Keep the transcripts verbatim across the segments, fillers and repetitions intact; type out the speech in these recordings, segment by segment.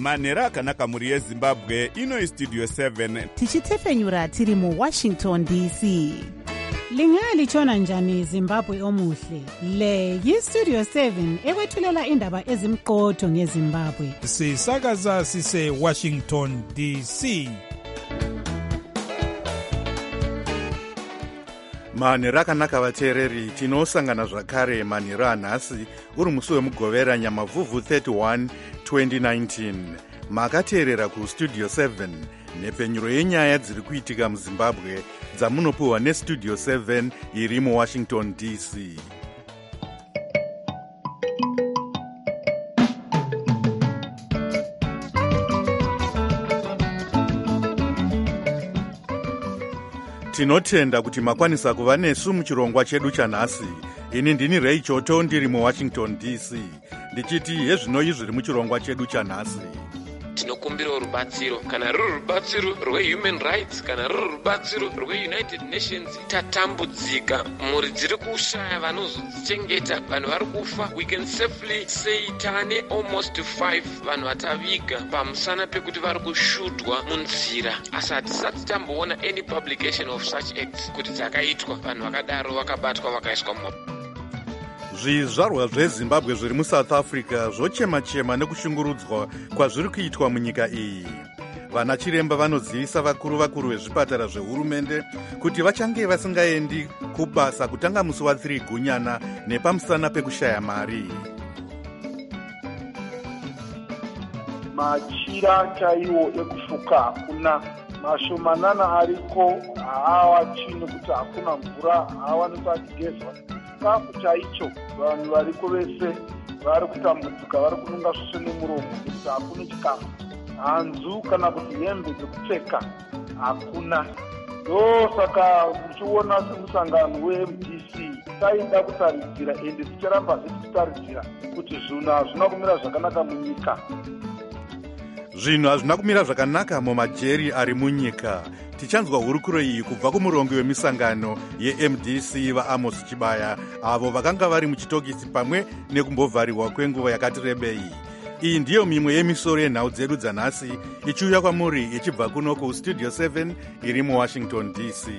manhero akanaka mhuri yezimbabwe. Ino Studio seven tichitefenyura tiri muwashington D C. Lingalitshona njani Zimbabwe omuhle? Le yiStudio seven ekwethulela indaba ezimqotho ngeZimbabwe. Sisakaza sise Washington D C. manhero akanaka vateereri, tinosangana zvakare manhero anhasi uri musi wemugovera nyamavhuvhu thirty-one twenty nineteen. Makateerera kuStudio seven, nhepfenyuro yenyaya dziri kuitika muZimbabwe dzamunopiwa neStudio seven iri muWashington D C. Tinotenda kuti makwanisa kuva nesu muchirongwa chedu chanhasi. Ini ndini Ray Choto ndiri muWashington D C. Ndichiti hezvinoi zviri muchirongwa chedu chanhasi. Tinokumbira rubatsiro, kana ruri rubatsiro rwehuman rights, kana ruri rubatsiro rweunited nations. Tatambudzika, mhuri dziri kushaya vanozodzichengeta, vanhu vari kufa. We can safely say tane almost five vanhu vataviga pamusana pekuti vari kushudwa munzira, asi hatisati tamboona any publication of such acts kuti dzakaitwa vanhu vakadaro vakabatwa vakaiswa mu. Zvizvarwa zveZimbabwe zviri muSouth Africa zvochema-chema nekushungurudzwa kwazviri kuitwa munyika iyi. Vana chiremba vanodzivisa vakuru vakuru vezvipatara zvehurumende kuti vachange vasingaendi kubasa kutanga musi wa3 gunyana nepamusana pekushaya mari. Machira chaiwo ekufuka hakuna, mashomanana ariko haawa chino kuti hakuna mvura, haawa nekugezwa. Chikafu chaicho vanhu variko vese vari kutambudzika, vari kununga svosvo nemuromo kuti hakuna chikafu. Hanzu kana kuti hembe dzekupfeka hakuna. Ndosaka muchiona semusangano weM D C taida kutaridzira, ende ticharamba tichitaridzira kuti zvinhu hazvina kumira zvakanaka munyika. Zvinhu hazvina kumira zvakanaka mumajeri ari munyika. Tichanzwa hurukuro iyi kubva kumurongo wemisangano yeM D C vaAmos Chibaya, avo vakanga vari muchitokisi pamwe nekumbovharirwa kwenguva yakati rebei. Iyi ndiyo mimwe yemisoro yenhau dzedu dzanhasi ichiuya kwamuri ichibva kuno kuStudio seven iri muWashington D C.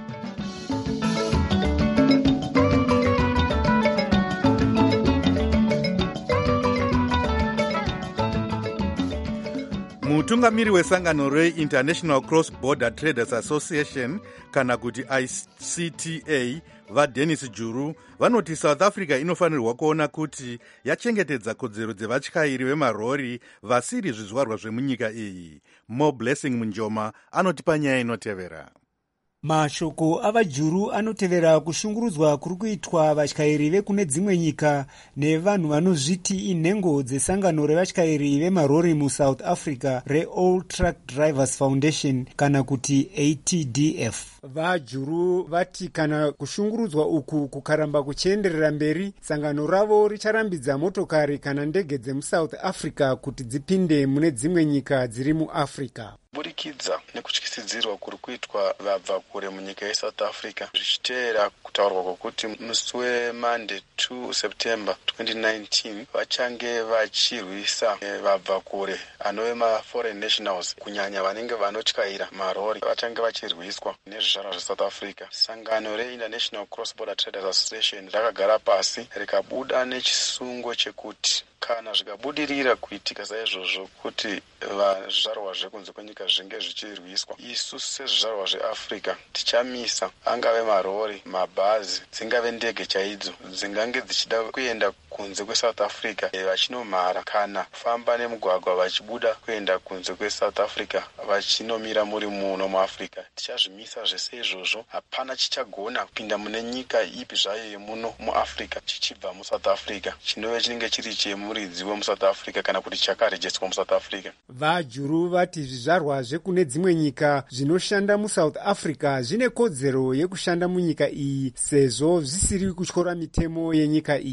Mutungamiri wesangano reInternational Cross Border Traders Association kana kuti I C T A vaDennis Juru vanoti South Africa inofanirwa kuona kuti yachengetedza kodzero dzevatyairi vemarori vasiri zvizvarwa zvemunyika iyi. Mo Blessing Munjoma anotipa nyaya inotevera. Mashoko avajuru anotevera kushungurudzwa kuri kuitwa vatyairi vekune dzimwe nyika nevanhu vanozviti inhengo dzesangano revatyairi vemarori muSouth Africa reAll Truck Drivers Foundation kana kuti A T D F. Vajuru vati kana kushungurudzwa uku kukaramba kuchienderera mberi, sangano ravo richarambidza motokari kana ndege dzemuSouth Africa kuti dzipinde mune dzimwe nyika dziri muAfrica. Burikidza nekutyisidzirwa kuri kuitwa vabva kure munyika yeSouth Africa zvichiteera kutaurwa kwokuti musi weMonday two September twenty nineteen vachange vachirwisa vabva kure anove maforeign nationals, kunyanya vanenge vanotyaira marori vachange vachirwiswa nezvizvarwa zveSouth Africa. Sangano reInternational Cross Border Traders Association rakagara pasi rikabuda nechisungo chekuti kana zvikabudirira kuitika saizvozvo kuti vazvarwa zvekunze kwenyika zvinge zvichirwiswa, isu sezvizvarwa zveAfrica tichamisa angave marori, mabhazi, dzingave ndege chaidzo dzingange dzichida kuenda kunze kweSouth Africa vachinomhara kana kufamba nemugwagwa vachibuda kuenda kunze kweSouth Africa vachinomira muri muno muAfrica. Tichazvimisa zvese izvozvo, hapana chichagona kupinda mune nyika ipi zvayo yemuno muAfrica chichibva muSouth Africa chinove chinenge chiri chemuridzi wemuSouth Africa kana kuti chakarejestwa muSouth Africa. Vajuru vati zvizvarwa zvekune dzimwe nyika zvinoshanda muSouth Africa zvine kodzero yekushanda munyika iyi sezvo zvisiri kutyora mitemo yenyika iyi.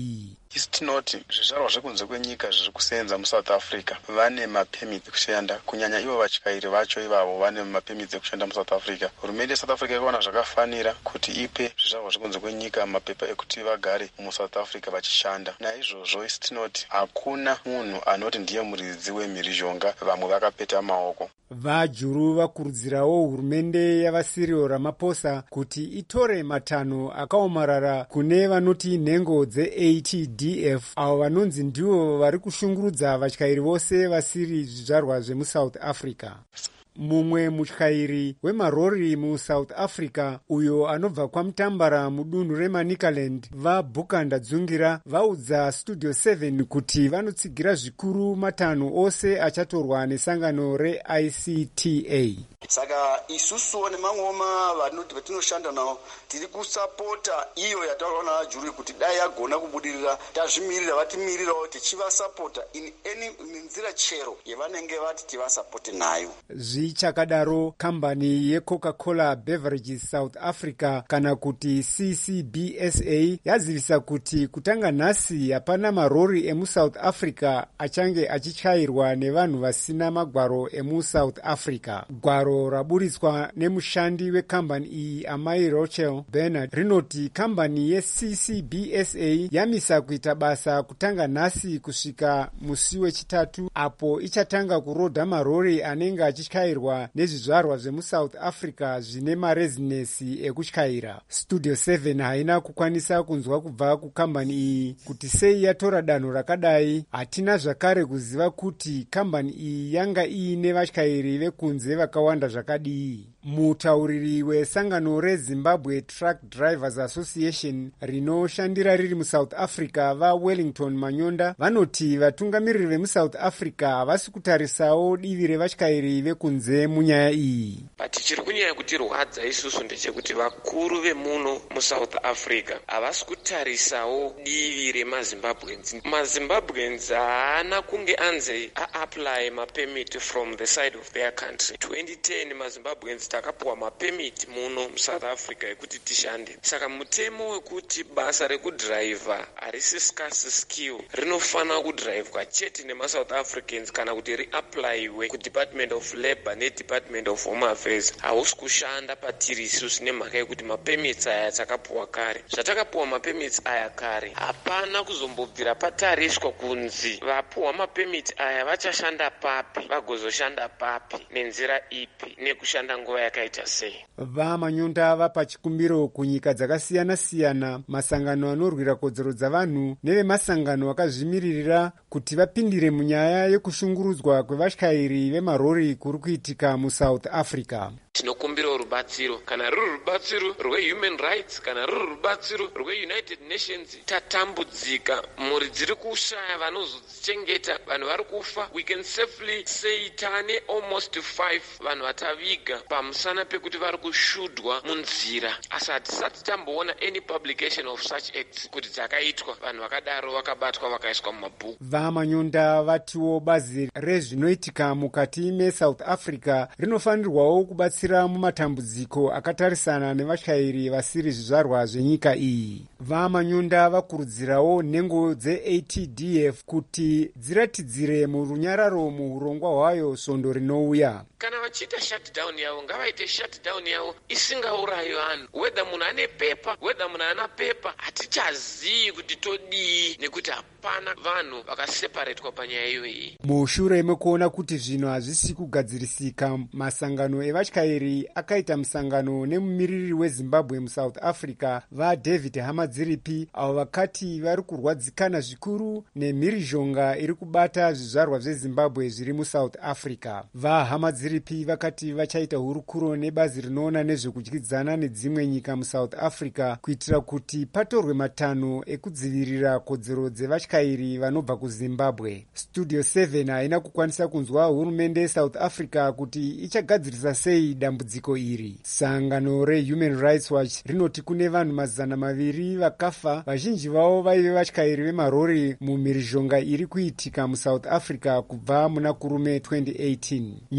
isi tinoti zvizvarwa zvekunze kwenyika zviri kusenza muSouth Africa vane mapemiti ekushanda, kunyanya ivo vatyairi vacho ivavo vane mapemiti ekushanda muSouth Africa. Hurumende yeSouth Africa ikaona zvakafanira kuti ipe zvizvarwa zvekunze kwenyika mapepa ekuti vagare muSouth Africa vachishanda. Naizvozvo isi tinoti hakuna munhu anoti ndiye muridzi wemhirizhonga, vamwe vakapeta maoko. Vajuru vakurudzirawo hurumende yavaSiriyo Ramaphosa kuti itore matanho akaomarara kune vanoti nhengo dze-A T D F, avo vanonzi ndivo vari kushungurudza vatyairi vose vasiri zvizvarwa zvemuSouth Africa. Mumwe mutyairi wemarori muSouth Africa uyo anobva kwaMutambara mudunhu reManicaland, vaBhukanda Dzungira, vaudza Studio seven kuti vanotsigira zvikuru matanho ose achatorwa nesangano re-I C T A. Saka isusuwo nemamwe vanoti vatinoshanda nawo tiri kusapota iyo yataurwa navajuru kuti dai yagona kubudirira tazvimirira vatimirirawo tichivasapota in any nzira chero yavanenge vati tivasapote nayo. Zvichakadaro, kambani yeCoca-Cola Beverages South Africa kana kuti C C B S A yazivisa kuti kutanga nhasi hapana marori emuSouth Africa achange achityairwa nevanhu vasina magwaro emuSouth Africa. Gwaro raburitswa nemushandi wekambani iyi Amai Rochelle Bernard rinoti kambani ye-C C B S A yamisa kuita basa kutanga nhasi kusvika musi wechitatu, apo ichatanga kurodha marori anenge achityairwa nezvizvarwa zvemuSouth Africa zvine marezinesi ekutyaira. Studio seven haina kukwanisa kunzwa kubva kukambani iyi kuti sei yatora danho rakadai. Hatina zvakare kuziva kuti kambani iyi yanga iine vatyairi vekunze vakawanda zvakadii. Mutauriri wesangano reZimbabwe Truck Drivers Association rinoshandira riri muSouth Africa vaWellington Manyonda vanoti vatungamiriri vemuSouth Africa havasi kutarisawo divi revatyairi vekunze munyaya iyi. But chiri kunyanya kutirwadza isusu ndechekuti vakuru vemuno muSouth Africa havasi kutarisawo divi remaZimbabweans. MaZimbabweans haana kunge anze a-apply mapemit from the side of their country. twenty ten maZimbabweans takapuwa mapemit muno muSouth Africa ekuti tishande. Saka mutemo wekuti basa rekudriver harisi scarce skill rinofana kudrivwa chete nemaSouth Africans kana kuti riapplywe kuDepartment of Labour neDepartment of Home Affairs hausi kushanda patiri isusu nemhaka yekuti mapemits aya takapuwa kare. Zvatakapuwa mapemits aya kare hapana kuzombobvira patariswa kunzi vapuwa mapemits aya vachashanda papi, vagozoshanda papi, nenzira ipi, nekushanda nguva yakaita sei. Vamanyonda vapa chikumbiro kunyika dzakasiyana-siyana, masangano anorwira kodzero dzavanhu nevemasangano akazvimiririra kuti vapindire munyaya yekushungurudzwa kwevatyairi vemarori kuri kuitika muSouth Africa. Tinokumbira rubatsiro, kana ruri rubatsiro rwehuman rights, kana ruri rubatsiro rweUnited Nations. Tatambudzika, mhuri dziri kushaya vanozodzichengeta, vanhu vari kufa. We can safely say tane almost five vanhu vataviga pamusana pekuti vari kushudwa munzira. Asi hatisati tamboona any publication of such acts kuti dzakaitwa, vanhu vakadaro vakabatwa vakaiswa mumabhuku. Vamanyonda vatiwo bazi rezvinoitika mukati meSouth Africa rinofanirwawo kubatsira mumatambudziko akatarisana nevatyairi vasiri zvizvarwa zvenyika iyi. Vamanyonda vakurudzirawo nhengo dze-A T D F kuti dziratidzire murunyararo muurongwa hwayo svondo rinouya. Kana vachiita shutdown yavo ngavaite shutdown yavo isingaurayi vanhu. Whether munhu ane pepa, whether munhu ana pepa, hatichazivi kuti todii nekuti hapana vanhu vakaseparatwa panyaya iyoyi. Mushure mekuona kuti zvinhu hazvisi kugadzirisika, masangano evatyairi akaita musangano nemumiriri weZimbabwe muSouth Africa vaDavid Hamadziripi, avo vakati vari kurwadzikana zvikuru nemhirizhonga iri kubata zvizvarwa zveZimbabwe zviri muSouth Africa. VaHamadziripi vakati vachaita hurukuro nebazi rinoona nezvekudyidzana nedzimwe nyika muSouth Africa kuitira kuti patorwe matanho ekudzivirira kodzero dzevatyairi vanobva kuZimbabwe. Studio seven haina kukwanisa kunzwa hurumende yeSouth Africa kuti ichagadzirisa sei dambudziko iri. Sangano reHuman Rights Watch rinoti kune vanhu mazana maviri vakafa, vazhinji vavo vaive vatyairi vemarori mumhirizhonga iri kuitika muSouth Africa kubva muna kurume twenty eighteen. Nyika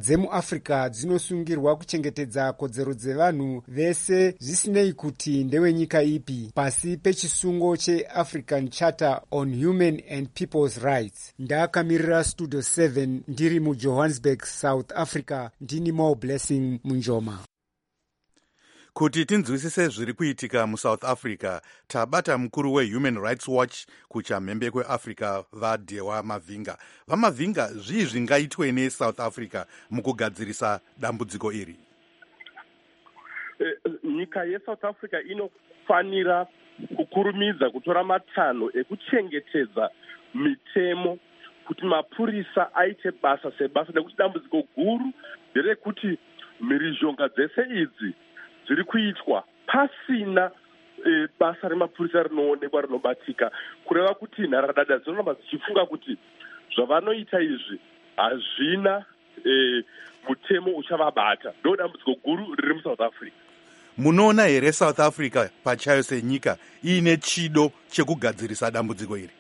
dzemuafrica dzinosungirwa kuchengetedza kodzero dzevanhu vese zvisinei kuti ndewenyika ipi pasi pechisungo cheafrican charter on human and people's rights. ndakamirira studio seven ndiri mujohannesburg, south africa. ndini Mo Blessing Munjoma. Kuti tinzwisise zviri kuitika muSouth Africa, tabata mukuru weHuman Rights Watch kuchamhembe kweAfrica vaDhewa Mavinga. VaMavinga, zvii zvingaitwe neSouth Africa mukugadzirisa dambudziko iri? Nyika yeSouth Africa inofanira kukurumidza kutora matanho ekuchengetedza mitemo kuti mapurisa aite basa sebasa, nekuti dambudziko guru nderekuti mhirizhonga dzese idzi dziri kuitwa pasina e, basa remapurisa rinoonekwa rinobatika, kureva kuti nharadada dzinoramba dzichifunga kuti zvavanoita izvi hazvina e, mutemo uchavabata. Ndo dambudziko guru riri muSouth Africa. Munoona here South Africa pachayo senyika iine chido chekugadzirisa dambudziko iri?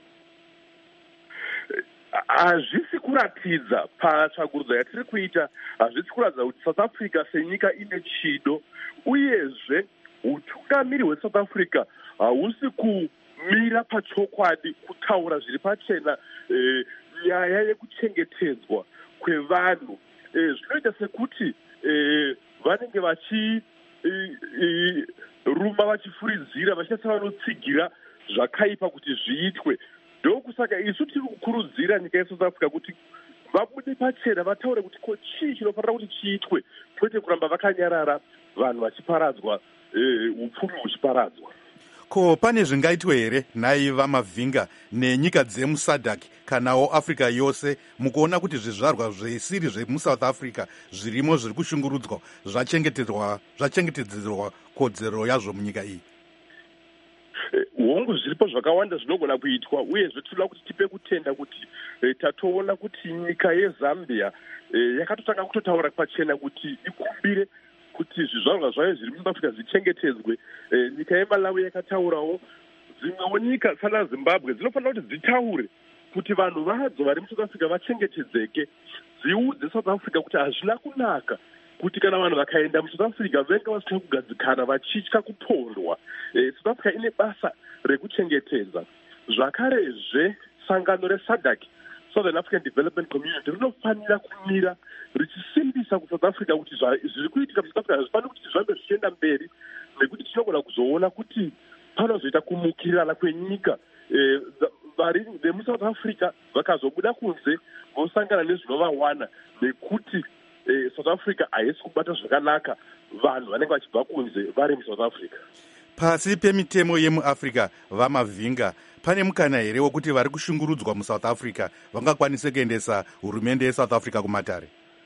Hazvisi kuratidza patsvagurudzo yatiri kuita, hazvisi kuratidza kuti South Africa senyika ine chido, uyezve utungamiri hweSouth Africa hausi kumira pachokwadi kutaura zviri pachena e, nyaya yekuchengetedzwa kwevanhu. E, zvinoita sekuti e, vanenge vachi e, e, ruma vachifuridzira vachita sevanotsigira zvakaipa kuti zviitwe. Ndokusaka isu tiri kukurudzira nyika yeSouth Africa kuti vabude pachena vataure kuti ko chii chinofanira kuti chiitwe, kwete kuramba vakanyarara vanhu vachiparadzwa, e, upfumi huchiparadzwa. Ko pane zvingaitwe here nhai vaMavinga nenyika dzemuSADC kanawo Africa yose mukuona kuti zvizvarwa zvisiri zvemuSouth Africa zvirimo zviri kushungurudzwa zvachengetedzwa zvachengetedzerwa kodzero yazvo munyika iyi? Hongu zviripo zvakawanda zvinogona kuitwa, uyezve tinoda kuti tipe kutenda kuti e, tatoona kuti nyika yeZambia e, yakatotanga kutotaura pachena kuti ikumbire kuti zvizvarwa zvayo zviri muSouth Africa zvichengetedzwe. E, nyika yeMalawi yakataurawo. Dzimwewo nyika sana Zimbabwe dzinofanira kuti dzitaure kuti vanhu vadzo vari muSouth Africa vachengetedzeke, dziudze South Africa kuti hazvina kunaka kuti kana vanhu vakaenda muSouth Africa venga vasina kugadzikana vachitya kupondwa. E, South Africa ine basa rekuchengetedza. Zvakarezve sangano reSADC, Southern African Development Community, rinofanira kumira richisimbisa kuSouth Africa kuti zviri kuitika muSouth Africa hazvifaniri kuti zvambe zvichienda mberi, nekuti tinogona kuzoona kuti panozoita kumukirirana kwenyika. E, vari vemuSouth Africa vakazobuda kunze vosangana nezvinovawana, nekuti e, South Africa haisi kubata zvakanaka vanhu vanenge vachibva kunze vari muSouth Africa. Pasi pemitemo yemuAfrica, vaMavinga, pane mukana here wekuti vari kushungurudzwa muSouth Africa vangakwanise kuendesa hurumende yeSouth Africa kumatare?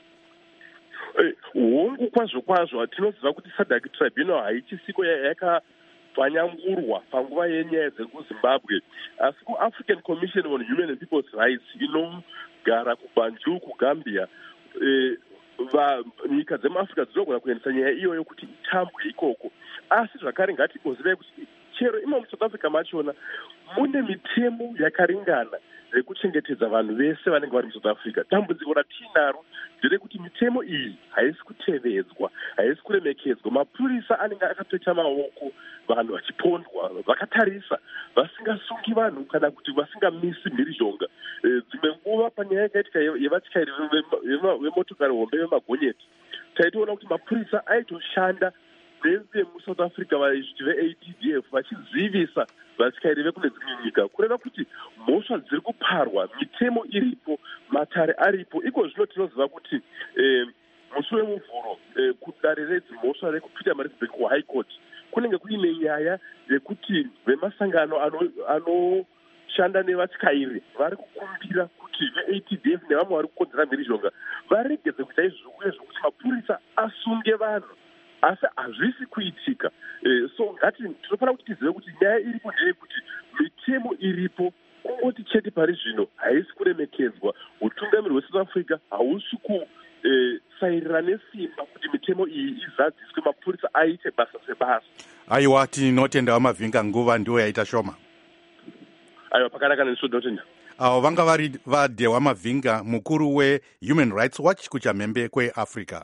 Hongu kwazvo kwazvo tinoziva kuti SADC Tribunal haichisiko yakapfanyangurwa panguva yenyaya dzekuZimbabwe, asi kuAfrican Commission on Human and People's Rights inogara kuBanjul kuGambia, e, va nyika dzemuAfrica dzinogona kuendesa nyaya iyoyo kuti itambwe ikoko. Asi zvakare ngatigozivai kuti chero imo muSouth Africa machona mune mitemo yakaringana yekuchengetedza vanhu vese vanenge vari muSouth Africa. Dambudziko ratinaro nderekuti mitemo iyi haisi kutevedzwa, haisi kuremekedzwa. Mapurisa anenge akapeta maoko vanhu vachipondwa, vakatarisa vasingasungi vanhu kana kuti vasingamisi mhirizhonga. E, dzimwe nguva panyaya yakaitika yevatyairi vemotokari hombe vemagonyeti, taitoona kuti mapurisa aitoshanda vemuSouth Africa vaizviti ve-A D D F vachizivisa vatyairi vekune dzimwe nyika, kureva kuti mhosva dziri kuparwa, mitemo iripo, matare aripo. Iko zvino tinoziva kuti e, musi wemuvhuro e, kudare redzimhosva rekuPietermaritzburg kuHigh Court kunenge kuine nyaya yekuti vemasangano anoshanda ano nevatyairi vari kukumbira kuti ve-A D D F nevamwe vari kukonzera mhirizhonga varegedze kuita izvozvo, uyezvo kuti mapurisa asunge vanhu, asi hazvisi kuitika. E, so ngati tinofanira kuti tizive kuti nyaya iripo ndeyekuti mitemo iripo, kungoti chete pari zvino haisi kuremekedzwa. Utungamiri hweSouth Africa hausi kusairira e, nesimba kuti mitemo iyi izadziswe, mapurisa aite basa sebasa. Aiwa, tinotenda vaMavinga, nguva ndiwo yaita shoma. Aiwa, pakanaka nesu ndotenda. avo vanga vari vadehwa mavhinga, mukuru weHuman Rights Watch kuchamhembe kweAfrica.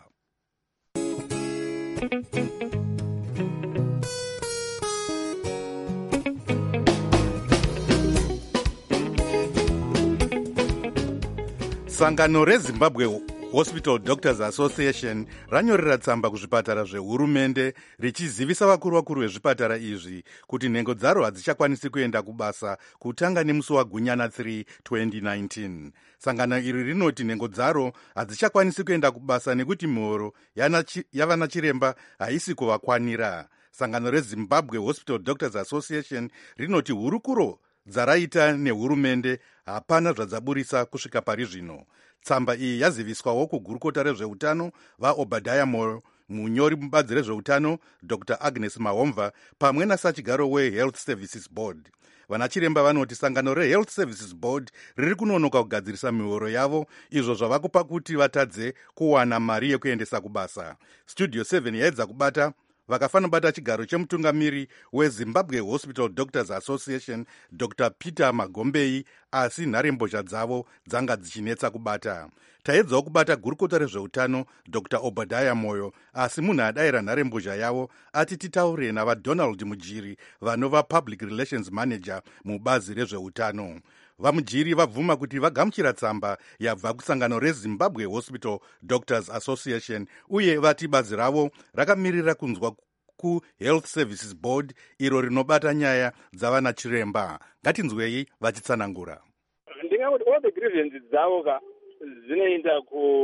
Sangano reZimbabwe Hospital Doctors Association ranyorera tsamba kuzvipatara zvehurumende richizivisa vakuru vakuru vezvipatara izvi kuti nhengo dzaro hadzichakwanisi kuenda kubasa kutanga nemusi wagunyana third twenty nineteen. Sangano iri rinoti nhengo dzaro hadzichakwanisi kuenda kubasa nekuti mihoro yavana chiremba haisi kuvakwanira. Sangano reZimbabwe Hospital Doctors Association rinoti hurukuro dzaraita nehurumende hapana zvadzaburisa kusvika pari zvino. Tsamba iyi yaziviswawo kugurukota rezveutano vaObadiah Moyo, munyori mubazi rezveutano Doctor Agnes Mahomva pamwe nasachigaro weHealth Services Board. Vanachiremba vanoti sangano reHealth Services Board riri kunonoka kugadzirisa mihoro yavo, izvo zvava kupa kuti vatadze kuwana mari yekuendesa kubasa. Studio seven yaedza kubata vakafana bata chigaro chemutungamiri weZimbabwe Hospital Doctors Association Doctor Peter Magombei, asi nharembozha dzavo dzanga dzichinetsa kubata. Taedzawo kubata gurukota rezveutano Doctor Obadiah Moyo, asi munhu adayira nharembozha yavo ati titaure navaDonald Mujiri vanova Public Relations Manager mubazi rezveutano. Vamujiri vabvuma kuti vagamuchira tsamba yabva kusangano reZimbabwe Hospital Doctors Association uye vati bazi ravo rakamirira kunzwa kuHealth Services Board iro rinobata nyaya dzavana chiremba. Ngatinzwei vachitsanangura. Ndingati all the grievances dzavo ka dzinoenda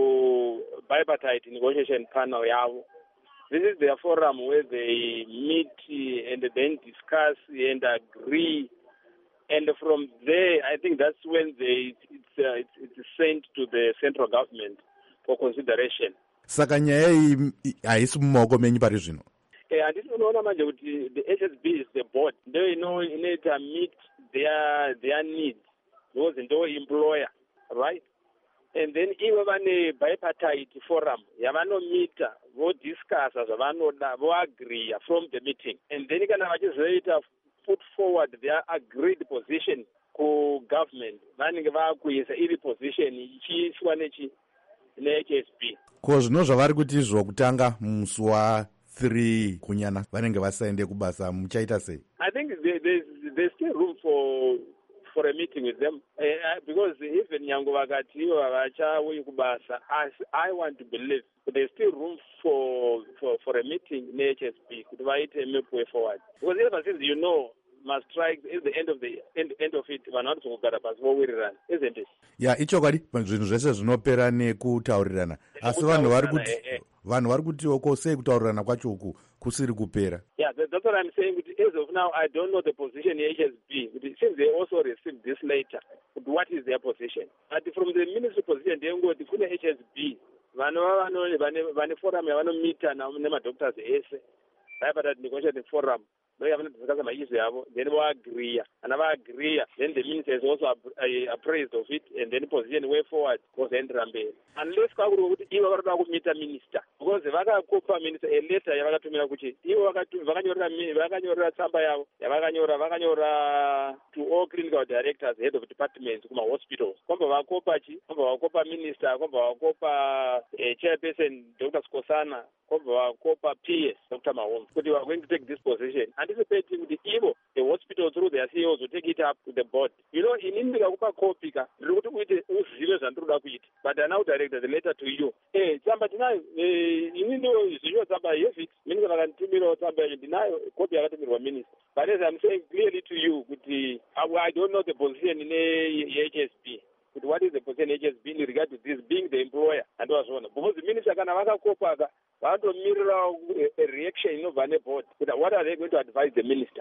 ku bipartite negotiation panel yavo. This is their forum where they meet and then discuss and agree. And from there, I think that's when they, it's, uh, it's, it's sent to the central government for consideration. Saka nyaya iyi haisi mumaoko menyu pari zvino. Eh, handiti unoona manje kuti the H S B is the board. Ndo ino inoita meet their their needs because ndo employer, right? And then ivo vane bipartite forum yavanomita vodiscussa zvavanoda voagree from the meeting. And then kana vachizoita put forward their agreed position ku government vanenge vakuisa iri position ichiiswa nechi ne-H S B. Ko zvino zvavari kuti zvokutanga musi wa three kunyana vanenge vasaende kubasa muchaita sei? I think there, there's, there's still room for for a meeting with them uh, because even nyango vakati ivo havachauyi kubasa, as I want to believe there's still room for for for a meeting ne-H S B kuti vaite map way forward, because ever since you know must strike is the end of the end, end of it vanhu vari kugara pasi vowirirana, isn't it? Ya ichokwadi zvinhu zvese zvinopera nekutaurirana, asi vanhu vari kuti vanhu vari kuti oko sei kutaurirana kwacho uku kusiri kupera. Yeah, that, that's what I'm saying. As of now, I don't know the position in H S B. Since they also received this later, what is their position? But from the ministry position, they go to H S B. Vano vano vane forum yavanomita nemadoctors ese bipartite negotiating forum. They have discussed my issue, then we agree, and we agree, then the minister is also appraised of it, and then position way forward was entrambe. Unless we have to meet a minister, because the Vaga Copa minister, a letter, Yavatumina Kuchi, you are to Vaganora, Vaganora Sambaya, Yavaganora, Vaganora to all clinical directors, head of departments, hospitals, Comba Copachi, Comba Copa minister, Comba Copa chairperson, Doctor Skosana, Comba Copa P S, Doctor Mahon, but you are going to take this position. Anticipating the evil, the hospital through their C E Os to take it up to the board. You know, in India, Upa Kopika, look with the serious and through it, but they now directed the letter to you. Hey, somebody now, in India, you somebody, yes, Minister and Timiro, somebody deny copy of the minister. But as I'm saying clearly to you, with the, I don't know the position in the H S B. But what is the position H S B in regard to this being the employer and so on? Because the minister can have a copa. Want to mirror a reaction of the board. What are they going to advise the minister?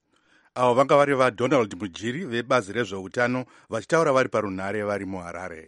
Avo vanga vari vaDonald Mujiri vebazi rezveutano vachitaura vari parunhare vari muHarare.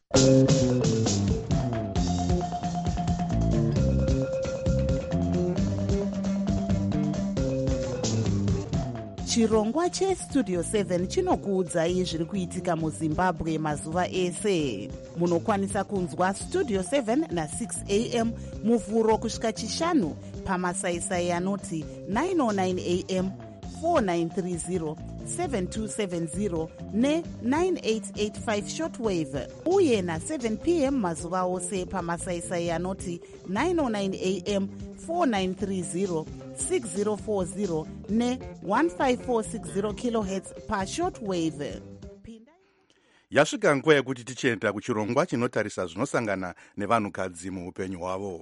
chirongwa chestudio seven chinokuudzai zviri kuitika muzimbabwe mazuva ese. Munokwanisa kunzwa studio seven na six a m muvhuro kusvika chishanu pamasaisai anoti nine oh nine a m four nine three zero seven two seven zero ne nine eight eight five shortwave uye na seven p m mazuva ose pamasaisai anoti nine oh nine a m four nine three zero six zero four zero ne one five four six zero kilohertz pashortwave. Yasvika nguva yekuti tichienda kuchirongwa chinotarisa zvinosangana nevanhukadzi muupenyu hwavo.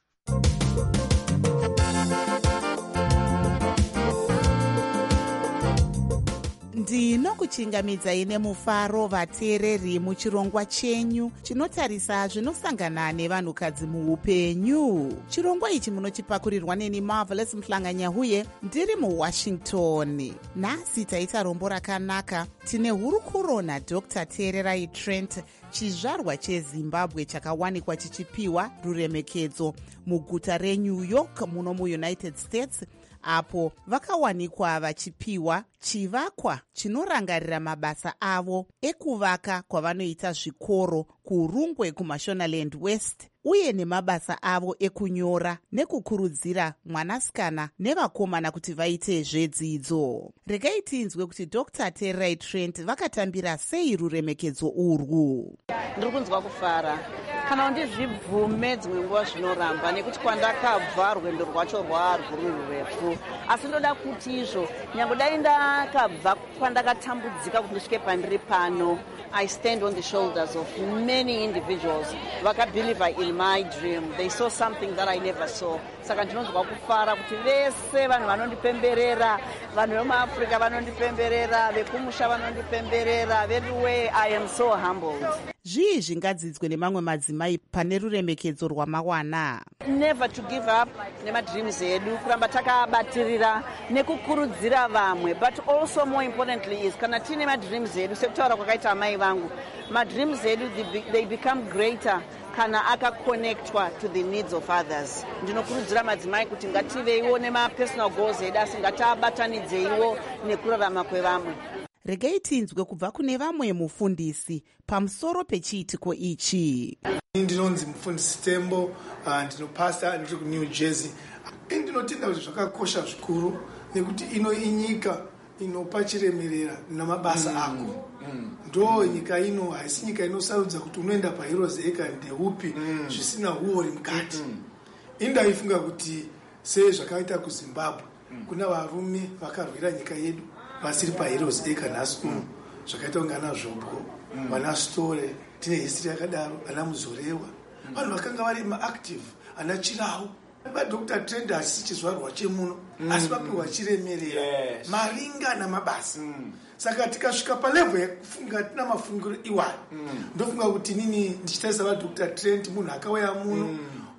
ndinokuchingamidzai nemufaro vateereri muchirongwa chenyu chinotarisa zvinosangana nevanhukadzi muupenyu. Chirongwa ichi munochipakurirwa neni Marvelous Mhlanganyahuye ndiri muWashington. Nhasi taita rombo rakanaka. Tine hurukuro naDr Tererai Trent, chizvarwa cheZimbabwe chakawanikwa chichipiwa ruremekedzo muguta reNew York muno muUnited States, apo vakawanikwa vachipiwa chivakwa chinorangarira mabasa avo ekuvaka kwavanoita zvikoro kurungwe kuMashonaland West, uye nemabasa avo ekunyora nekukurudzira mwanasikana nevakomana kuti vaite zvedzidzo. Regai tinzwe kuti Dr Tererai Trent vakatambira sei ruremekedzo urwu. Ndiri kunzwa kufara kana ndizvibvume dzimwe nguva zvinoramba, nekuti kwandakabva rwendo rwacho rwarwuri rurefu, asi ndoda kuti izvo nyange dai ndakabva kwandakatambudzika kuti ndisvike pandiri pano, I stand on the shoulders of many individuals vakabelieve in my dream. They saw something that I never saw. Saka ndinonzwa kufara kuti vese vanhu vanondipemberera, vanhu vemuAfrica vanondipemberera, vekumusha vanondipemberera, everywhere I am so humbled. Zvii zvingadzidzwe nemamwe madzimai pane ruremekedzo rwamawana? Never to give up nemadreams edu, kuramba takabatirira nekukurudzira vamwe, but also more importantly is kana tine madreams edu sekutaura kwakaita amai vangu, madreams edu they become greater kana akakonectwa to the needs of others. Ndinokurudzira madzimai kuti ngativeiwo nemapersonal goals edu asi ngatiabatanidzeiwo nekurarama kwevamwe. Regai tinzwe kubva kune vamwe mufundisi pamusoro pechiitiko ichi. Ndinonzi mufundisi Tembo, uh, ndinopasta ndiri kuNew Jersey. Ndinotenda kuti zvakakosha zvikuru nekuti ino inyika inopa chiremerera namabasa mm. ako. Mm. Ndo nyika ino haisi nyika inosarudza kuti unoenda paHeroes Acre ndeupi mm. zvisina huori mukati. Mm. Indaifunga kuti sei zvakaita kuZimbabwe mm. kuna varume vakarwira nyika yedu vasiri paHeroes Acre nhasi uno, zvakaita kunge ana Zvobo, vana Store, tine history yakadaro, ana Muzorewa, vanhu vakanga vari maactive, ana Chirau. VaDr Trent hasi chizvarwa chemuno, asi vapiwa chiremerera, maringa namabasa. Saka tikasvika palevel yekufunga tina mafungiro iwayo. Ndofunga kuti nini ndichitarisa vaDr Trent munhu akauya muno,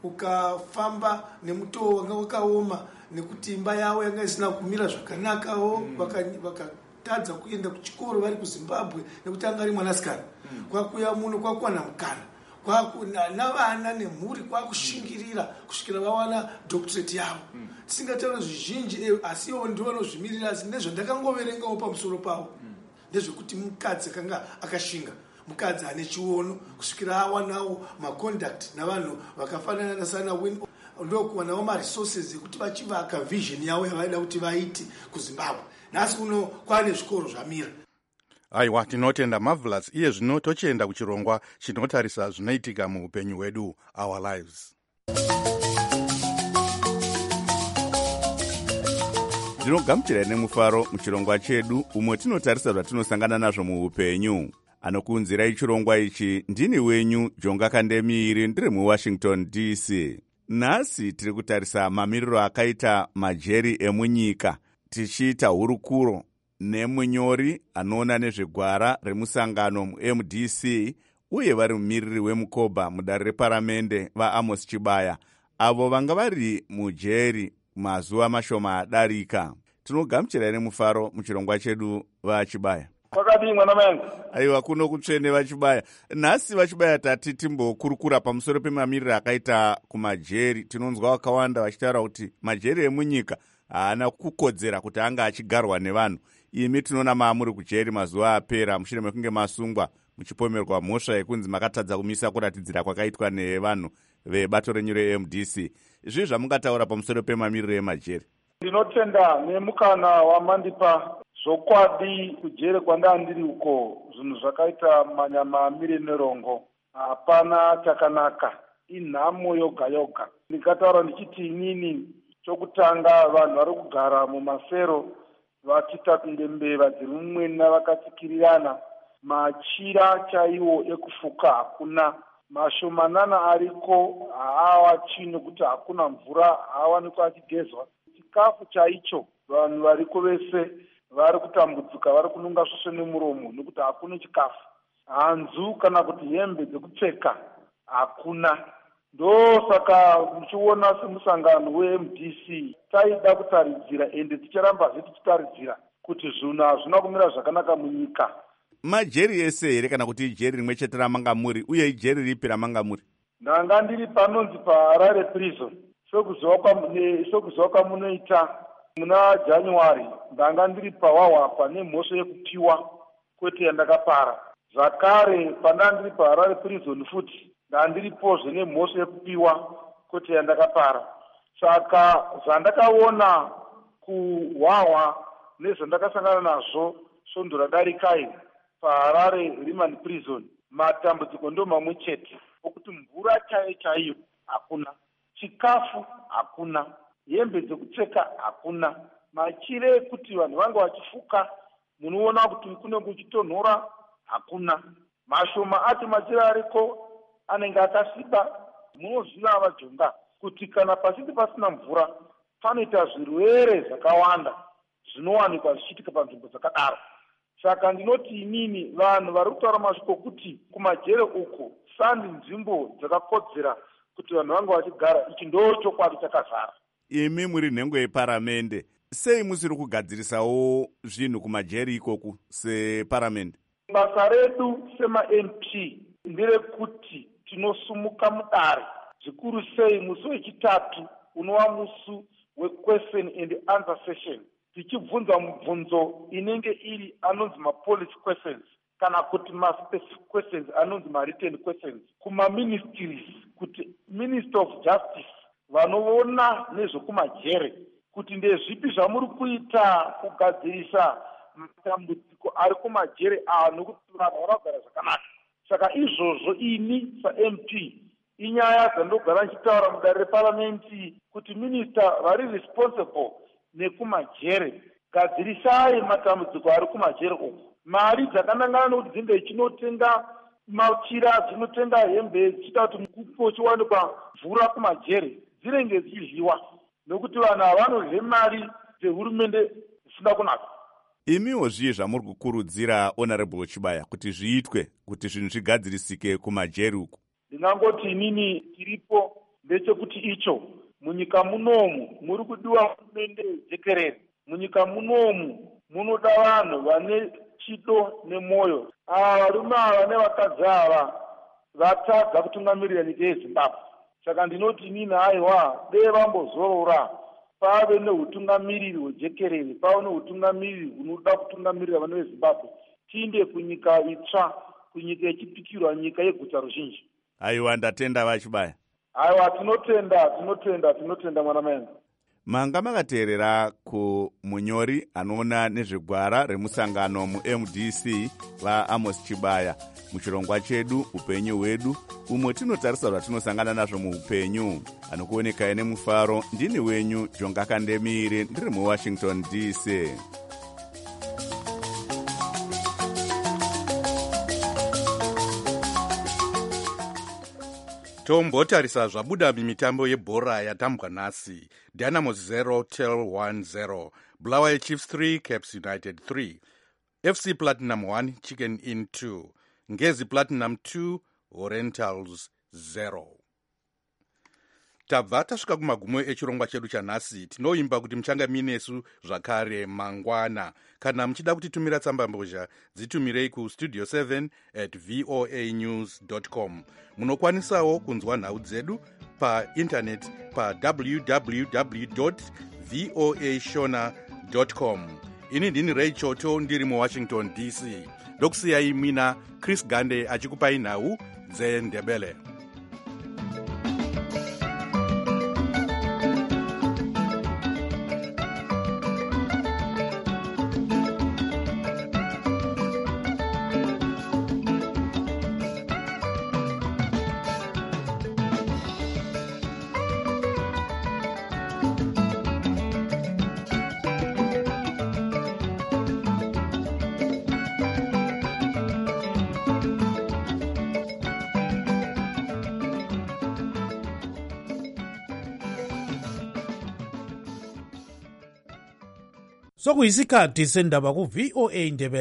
ukafamba nemutoo wanga wakaoma, nekuti imba yavo yanga isina kumira zvakanakawo, vakatadza kuenda kuchikoro vari kuZimbabwe nekuti anga ari mwanasikana. Kwakuya muno kwakuwana mukana, navana nemhuri kwakushingirira kusvikira vawana doctorate yavo. Tisingatauri zvizhinji asi ivo ndivo vanozvimirira, asi nezvandakangoverengawo pamusoro pavo ndezvekuti mukadzi akanga akashinga, mukadzi ane chiono, kusvikira awanawo maconduct navanhu vakafanana nasana Win, ndokuwanawo maresources ekuti vachivaka vision yavo yavaida kuti vaiti kuZimbabwe. Nhasi uno kwane zvikoro zvamira. Aiwa, tinotenda Marvelous. Iye zvino tochienda kuchirongwa chinotarisa zvinoitika muupenyu hwedu, our lives. Ndinogamuchira nemufaro muchirongwa chedu umwe tinotarisa zvatinosangana nazvo muupenyu. Anokuunzirai chirongwa ichi ndini wenyu Jonga Kandemiri, ndiri muWashington D C. Nhasi tiri kutarisa mamiriro akaita majeri emunyika, tichiita hurukuro nemunyori anoona nezvegwara remusangano muM D C uye vari mumiriri wemukoba mudare reparamende vaAmos Chibaya, avo vanga vari mujeri mazuva mashoma adarika. Tinogamuchira nemufaro muchirongwa chedu vaChibaya. Kwakadii mwana wangu? Aiwa, kuno kutsvene vaChibaya. Nhasi vaChibaya tati timbokurukura pamusoro pemamiriro akaita kumajeri. Tinonzwa vakawanda vachitaura kuti majeri emunyika haana kukodzera kuti anga achigarwa nevanhu. Imi tinoona maamuri kujeri mazuva apera mushure mekunge masungwa muchipomerwa mhosva yekunzi makatadza kumisa kuratidzira kwakaitwa nevanhu vebato renyu reM D C. Izvi zvamungataura pamusoro pemamiriro emajeri? Ndinotenda nemukana wamandipa zvokwadi kujere kwanda ndiri uko zvinhu zvakaita manyama miri nerongo hapana chakanaka inhamo yoga yoga. Ndikataura ndichiti inini chokutanga vanhu vari kugara mumasero vachiita kunge mbeva dziri mumwena vakatsikirirana machira chaiwo ekufuka hakuna mashomanana ariko haawati nekuti hakuna mvura haawanikwa achigezwa chikafu chaicho vanhu variko vese vari kutambudzika vari kununga svosve nemuromo nekuti hakuna chikafu hanzu kana kuti hembe dzekupfeka hakuna. Ndosaka muchiona semusangano we-M D C taida kutaridzira ende ticharambazve tichitaridzira kuti zvinhu hazvina kumira zvakanaka munyika. Majeri ese here kana kuti ijeri rimwe chete ramanga muri uye ijeri ripi ramanga muri? Ndanga ndiri panonzi paHarare prison. Sokuziva kwamunoita muna January ndanga ndiri pawawa pane mhosva yekupiwa kwete yandakapara. Zvakare pandanga ndiri paHarare prison futi ndandiripozve nemhosva yekupiwa kwete yandakapara. Saka zvandakaona kuhwahwa nezvandakasangana nazvo svondo radarikai paHarare Remand Prison matambudziko ndo mamwe chete okuti mvura chaiyo chaiyo hakuna, chikafu hakuna, hembe dzekupfeka hakuna, machire ekuti vanhu vange vachifuka munoona kuti kune kuchitonhora hakuna, mashoma ati machire ariko anenge akasiba. Munoziva vajonga kuti kana pasiti pasina mvura panoita zvirwere zvakawanda zvinowanikwa zvichiitika panzvimbo dzakadaro. Saka ndinoti inini vanhu vari kutaura masviko kuti kumajere uko sandi nzvimbo dzakakodzera kuti vanhu vange vachigara, ichi ndo chokwadi chakazara. Imi muri nhengo yeparamende, sei musiri kugadzirisawo zvinhu kumajeri ikoku separamende? Basa redu sema-M P nderekuti tinosumuka mudare, zvikuru sei musi wechitatu unova musi we-question and answer session, tichibvunza mubvunzo inenge iri anonzi ma-policy questions kana kuti ma-specific questions anonzi ma-written questions kuma-ministries, kuti Minister of Justice vanoona nezvekumajere kuti ndezvipi zvamuri kuita kugadzirisa matambudziko ari kumajere ava nokuti vanhu varagara zvakanaka. Saka izvozvo ini sa-M P inyaya dzandogara nchitaura mudare reparamenti kuti minista vari responsible nekumajere, gadzirisai matambudziko ari kumajere uku. Mari dzakanangana nokuti dzinge chinotenga machira, dzinotenga hembe, dzichita kuti mukupo chiwanikwa mvura kumajere dzinenge dzichidyiwa nokuti vanhu havanodye mari dzehurumende zvisina kunaka. Imiwo zviye zvamuri kukurudzira Honorable Chibaya kuti zviitwe kuti zvinhu zvigadzirisike kumajeri uku? Ndingangoti inini tiripo ndechekuti icho munyika munomu muri kudiwa hurumende jekerere. Munyika munomu munoda vanhu vane chido nemwoyo. Ava varume ava nevakadzi ava vatadza kutungamirira nyika yeZimbabwe. Saka ndinoti inini haiwa dei vambozorora pave neutungamiriri hwejekerere, pave neutungamiriri hunoda kutungamirira vana veZimbabwe, tiinde kunyika itsva, kunyika yechipikirwa, nyika yeguta ruzhinji. Aiwa, ndatenda vaChibaya. Aiwa, tinotenda tinotenda tinotenda mwana menga. Manga makateerera kumunyori anoona nezvegwara remusangano mu-M D C vaAmos Chibaya muchirongwa chedu upenyu hwedu, umwe tinotarisa zvatinosangana nazvo muupenyu. Anokuonekai nemufaro, ndini wenyu Jonga Kandemire, ndiri muWashington D C. tombotarisa zvabuda mimitambo yebhora yatambwa nhasi. Dynamos zero tel one zero, Bulawayo Chiefs three, Caps United three, F C Platinum one, Chicken Inn two, Ngezi Platinum two, Orientals zero. Tabva tasvika kumagumo echirongwa chedu chanhasi. Tinoimba kuti muchanga minesu zvakare mangwana. Kana muchida kutitumira tsamba mbozha, dzitumirei ku studio seven at voa news dot com. Munokwanisawo kunzwa nhau dzedu pa internet pa w w w dot voa shona dot com. Ini ndini Ray Choto, ndiri mu Washington D C. Ndokusiyai mina Chris Gande achikupai nhau dzeNdebele. sokuyisikhathi sendaba ku-V O A Ndebele.